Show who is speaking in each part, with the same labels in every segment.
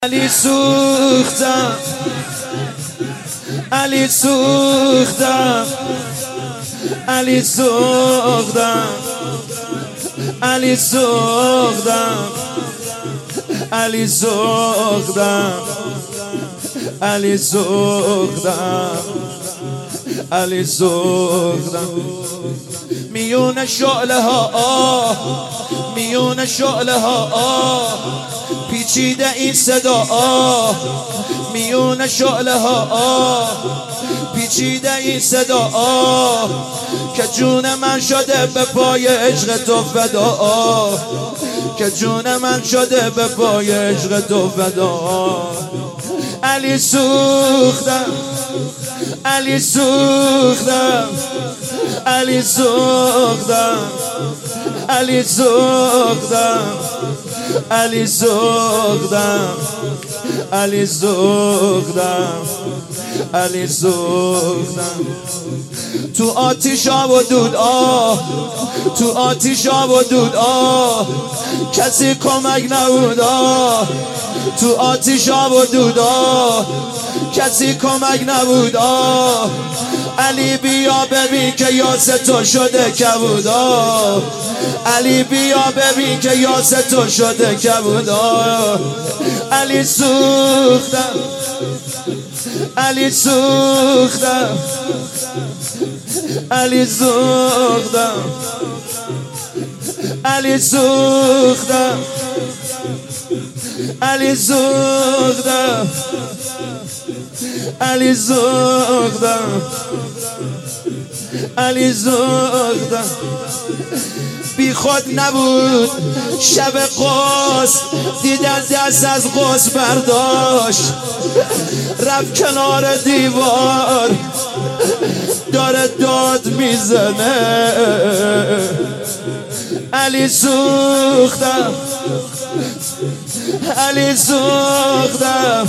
Speaker 1: علی سوختم، علی سوختم، علی سوختم، علی سوختم، علی سوختم، علی سوختم، علی سوختم. میون شعله ها میون شعله ها پیچیده این صدا میون شعله ها پیچیده این صدا که جون من شده به پای عشق تو فدا، که جون من شده به پای عشق تو فدا. علی سوختم، علی سوختم، علی سوختم، علی سوختم، علی سوختم، علی سوختم، علی سوختم. تو آتیشا و دود تو آتیشا و دود کسی کمک نبود تو آتیشا و دود کسی کمک نبود. علی بیا ببین که یاس تو شده کبودا، علی بیا ببین که یاس تو شده کبودا. علی سوختم، علی سوختم، علی سوختم، علی سوختم، علی سوختم، علی سوختم، علی سوختم. بی خود نبود شب قوس، دیدن دست از قوس برداشت، رفت کنار دیوار داره داد میزنه. علی سوختم، علی سوختم،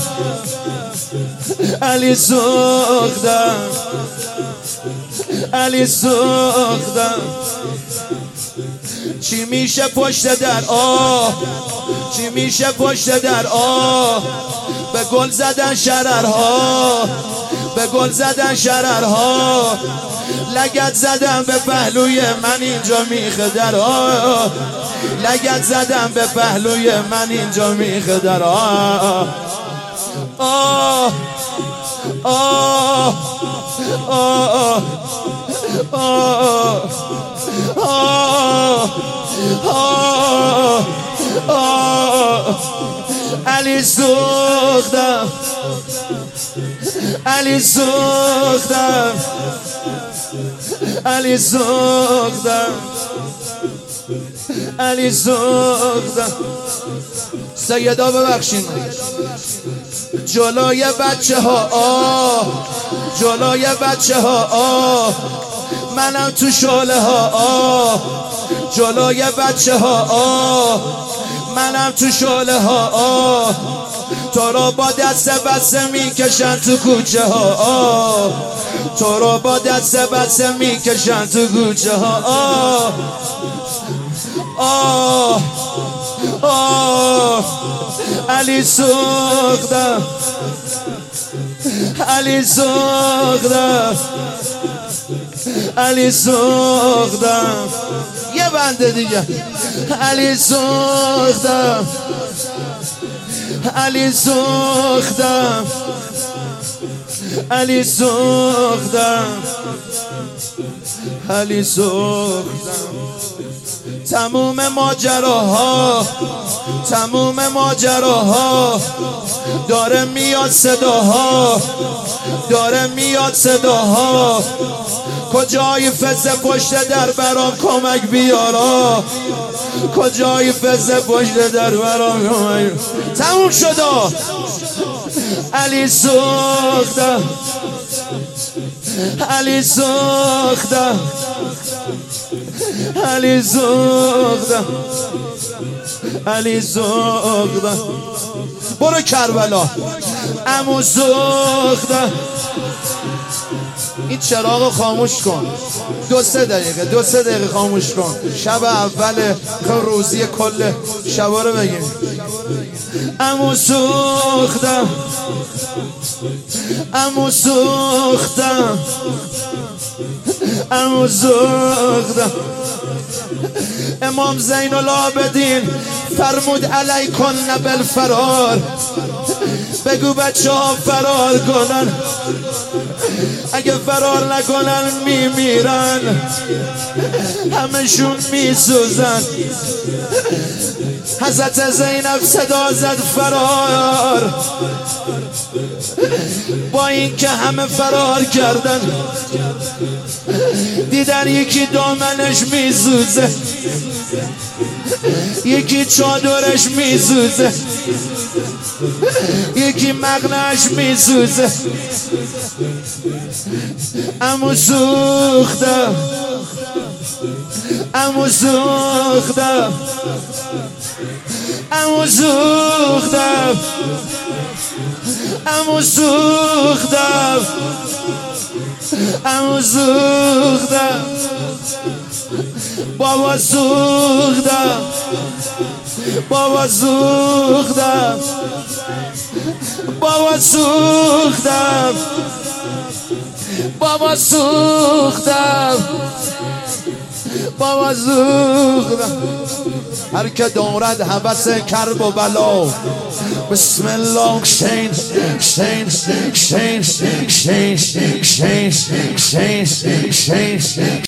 Speaker 1: علی سوختم، علی سوختم. چی میشه پشت در چی میشه پشت در به گل زدن شررها، به گل زدن شررها. لگد زدم به پهلوی من اینجا میخه در لگد زدم به پهلوی من اینجا میخه در آه آه آه آه آه آه. علی سوختم، علی سوختم، علی سوختم، علی سوختم. سیدا ببخشین جلوی بچه ها جلوی بچه ها منم تو شعله ها جلوی بچه ها منم تو شعله ها. تو رو با دست بسته میکشن تو کوچه ها، تو رو با دست بسته میکشن تو کوچه ها. آه آه. علی سوختم، علی سوختم، علی سوختم. یه بنده دیگه. علی سوختم، علی سوختم، علی سوختم، علی سوختم. تموم ماجراها تموم ماجراها داره میاد صداها داره میاد صداها. کجای فز پشت در برام کمک بیارا، کجای فز پشت در برام کمک. تموم شد. علی سوختم، علی سوختم، علی سوختم، علی سوختم. برو کربلا. عمو سوختم. این چراغ خاموش کن. 2-3 دقیقه خاموش کن. شب اول روزی کل شبا رو بگیم. امو سوختم امو سوختم امو سوختم امام زین العابدین فرمود علیکن بالفرار بگو بچه ها فرار کنن اگه فرار نکنن میمیرن همشون میسوزن حضرت زینب صدا زد فرار با این که همه فرار کردن دیدن یکی دامنش میسوزه یکی چادرش میسوزه یکی مقنعش میسوزه امو سوختم امو سوختم امو سوختم امو سوختم امو سوختم بابا سوختم بابا سوختم بابا سوختم بابا سوختم بابا سوختم هر که دارد هوس کرب و بلا بسم الله کشین کشین کشین کشین کشین کشین کشین